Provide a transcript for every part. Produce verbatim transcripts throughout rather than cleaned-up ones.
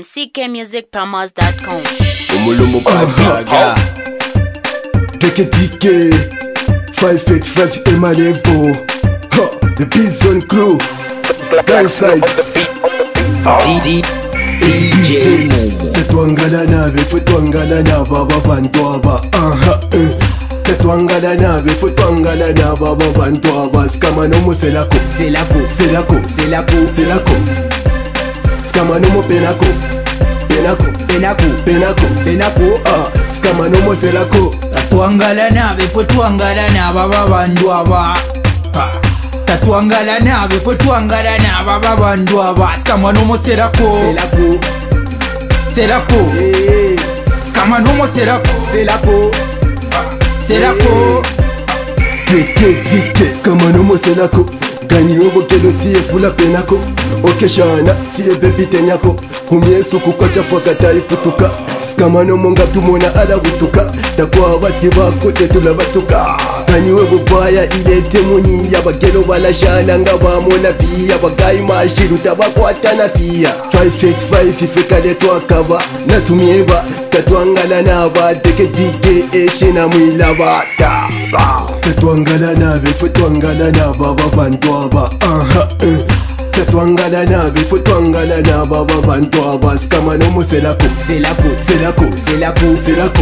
C K music promos dot com. Umulumu Pascaga. Take a D K five eight five Emanevo. The Bison Crew. Guy sides. D J Tetwangala nabe futwangala na baba bantwaba. Aha eh. Tetwangala nabe futwangala na baba bantwaba. Skama no mo selako. Selako, Selako. selako, Selako. Skama no mo penako. Penako. penako, Penako. penako. Ah. Skama no mo selako. Tatwangala nabe futwangala na baba bandwaba. Tatwangala nabe futwangala na baba bandwaba. Skama no mo selako. Selako. Selako. Skama no mo selako. Selako. Selako. Teke tike Skama no mo selako. Gani obo kelo tiye fula penako. Oke shana tiye bebi tenyako. Kumye suku kwacha fakata iputuka. Skama no monga tumona ala butuka. Takwa bati bako tetula batuka. Gani webo baya ile temoni ya bagelo bala shana nga bamona pia. Bagai mashiru tabakwata na pia. five eight five ifeka leto akaba. Natumieba Tatwangala naba Teke tike eshina mwilaba Ta Tatwangala nabe futwangala naba babantwaba. Aha eh. Tatwangala nabe futwangala naba babantwaba. Skama no mo selako. Selako. Selako. Selako. Selako.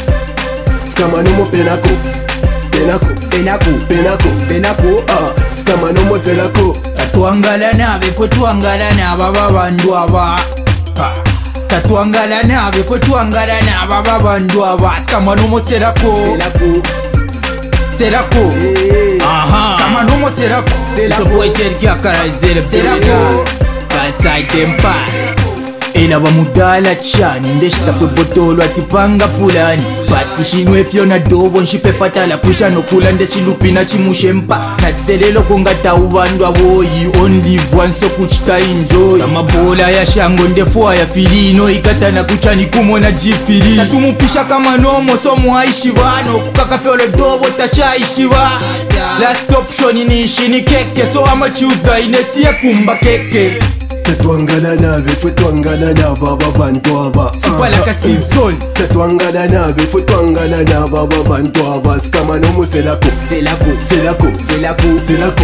Skama no mo penako. Penako. Penako. Penako. Penako. Ah. Skama no mo selako. Tatwangala nabe futwangala na baba bandwaba. Tatwangala nabe futwangala na baba bandwaba. Skama no mo selako. Selako. Selako. Aha. Skama no mo selako. Selako. So boy tell you akarazere selako. Kasai tempa. Ena bamudala chani ndeshita kwe botolo atipanga pulani Pati shinwe fiona dobo nshipe patala pusha no kula nde chilupina chimushempa Natselelo kongata ubandu aboyi only one so kuchita enjoy Amabola ya shango ndefuwa ya filino ikatana kuchani kumona jifiri Tatumupisha kama nomo so muhaishi bano Kukakafeole dobo tachaishi ba Last option ni ishini keke so ama Tuesday netia kumba keke Tatwangala nabe futwangala na baba bantwaba. Sipalaka season. Tatwangala nabe futwangala na baba bantwaba. Skama no mo selako. Selako. Selako. Selako. Selako.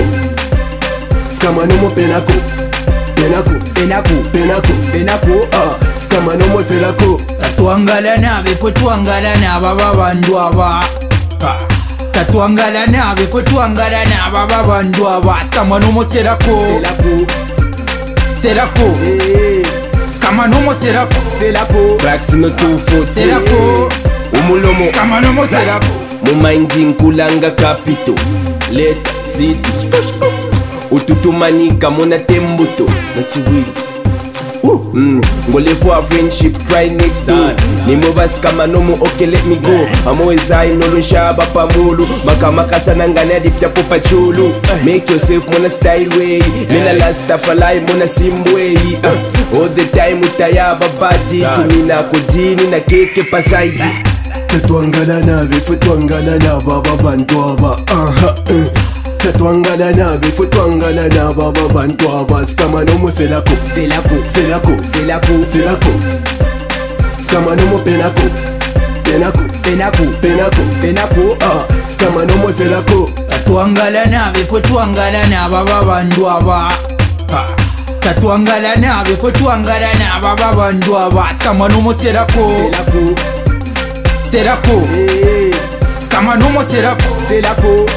Skama no mo penako. Penako. Penako. Penako. Penako. Ah. Skama no mo selako. Tatwangala nabe futwangala na baba bandwaba. Tatwangala nabe futwangala na baba bandwaba. Skama no mo selako. Selako. Selako. Skama no mo selako. Selako. Tracks no two foot Selako. Umulumu Skama no mo selako. Mumaindi nkulanga capital Let city Ututumanika muna tembuto Natiwili Mm, ngole for a friendship, try next door. Nimo bas kama nomo, okay let me go. Amo ezai nolo shaba pamulu. Maka maka sanangane adipta popa chulu. Make yourself mona style way. Nena last afalai mona sim way. uh, All the time utayaba badi. Kumina kodini na keke pasaidi. Tatwangala nabe futwangala na baba bantwaba. Aha eh. Tatwangala nabe futwangala na baba bantwaba. Skama no mo selako. Selako. Selako. Selako. Selako. Skama no mo penako. Penako. Penako. Penako. Penako. Ah. Skama no mo selako. Tatwangala nabe futwangala na baba bandwaba. Tatwangala nabe futwangala na baba bandwaba. Skama no mo selako. Selako. Selako. Skama no mo selako. Selako.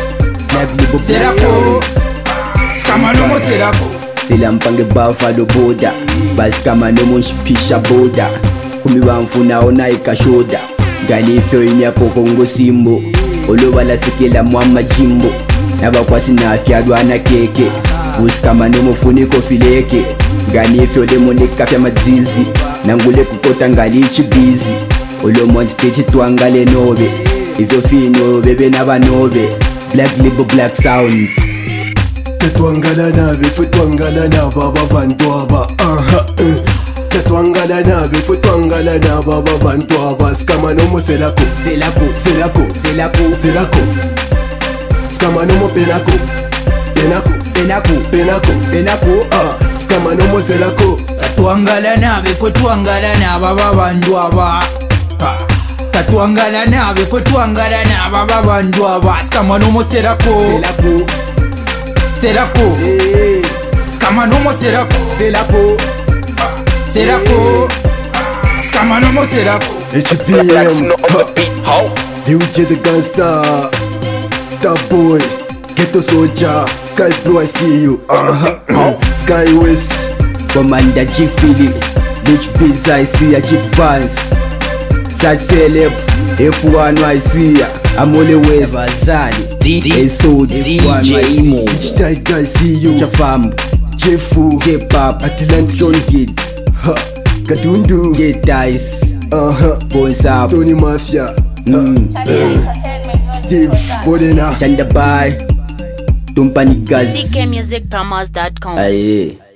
Selako. Skama no mo selako. Sila mpange Buffalo boda Bas kama no monshipisha boda Kumi bamfuna ona ikashoda Galifyo inya poko ngo simbo Oloba la sikila mwama jimbo Nabakwasi na afyadwa na keke Usi kama no mofuniko fileke Galifyo lemo nekafya madzizi Nangule kukota ngalichi busy Olo monstechi tuangale nobe Ivyo fino bebe naba nobe Black label black sounds Tatwangala nabe futwangala na baba bantwaba. Aha eh. Tatwangala nabe futwangala na baba bantwaba. Skama no mo selako. Selako. Selako. Selako. Selako. Skama no mo penako. Penako. Penako. Penako. Penako. Ah. Skama no mo selako. Tatuangala nabe fo tuangala naba babandu aba Ha. Tatuangala nabe fo tuangala naba babandu aba Skama no mo serako Selako Serako Eh Skama no mo serako Selako Serako Skama no mo serako H P M ha. U J the gangster Star boy Ghetto soldier Sky blue I see you uh-huh. Sky West Commander G Philly Rich Pizza I see ya Chip Vance Sad Celeb F one I see ya I'm only West Bazali D D D J Mo Rich Tiger I see you Chafam Jefu J-Pop Atlantic John Kids ha. Kadundu J-Dice uh-huh. Bones Up Tony Mafia mm. Steve Bodena Chandabai Tumpani Gaz C K music promos dot com. Aye